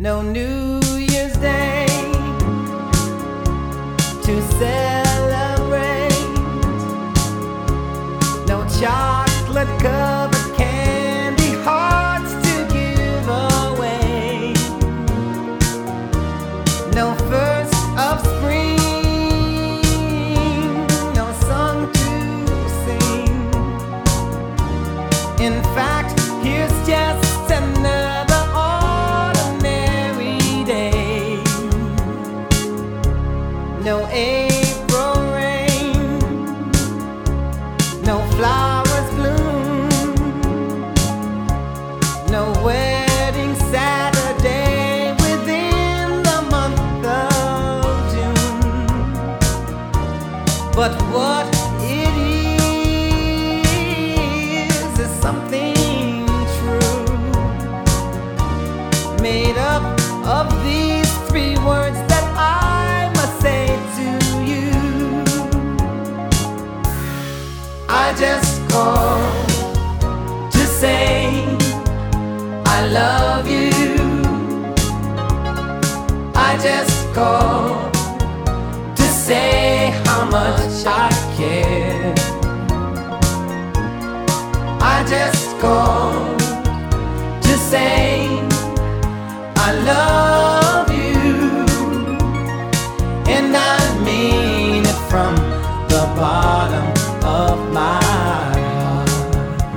No New Year's Day to celebrate, no chocolate covered candy hearts to give away, no first of spring, no song to sing. In fact, here's just another ordinary day. No April rain, no flowers bloom, no wedding Saturday within the month of June. But what it is something true, made up of these three words that I must say to you. I just called to say I love you. I just called to say how much I care. I just called to say I love you, and I mean it from the bottom of my heart.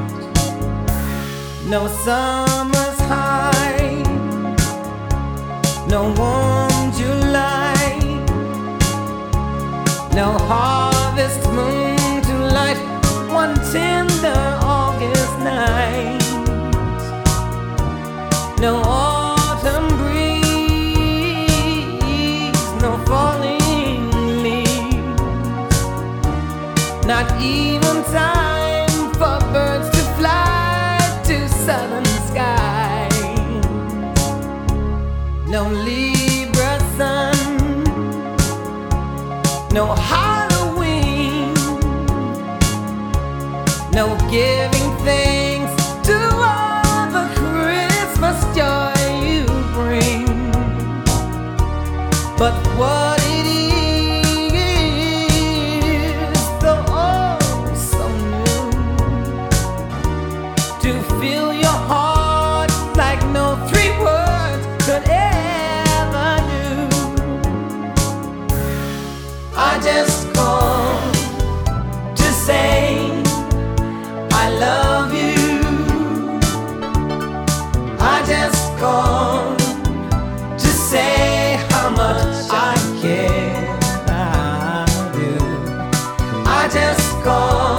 No summer's high, no warm July, no harvest moon to light one tender August night, no autumn breeze, no falling leaves, not even time for birds to fly to southern skies, no Libra sun, no Halloween, no giving thanks to all the Christmas joy you bring. But what it is, though oh so new, to fill your heart like no three words could ever do. I just called to say I love you. I just called to say how much I care. I do. I just called